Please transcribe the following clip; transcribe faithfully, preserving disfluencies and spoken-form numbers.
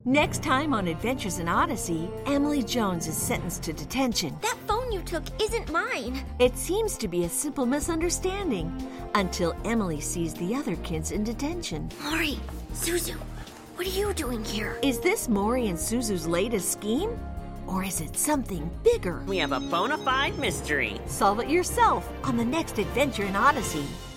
Next time on Adventures in Odyssey, Emily Jones is sentenced to detention. That phone you took isn't mine. It seems to be a simple misunderstanding until Emily sees the other kids in detention. Mori, Suzu, what are you doing here? Is this Mori and Suzu's latest scheme? Or is it something bigger? We have a bona fide mystery. Solve it yourself on the next Adventure in Odyssey.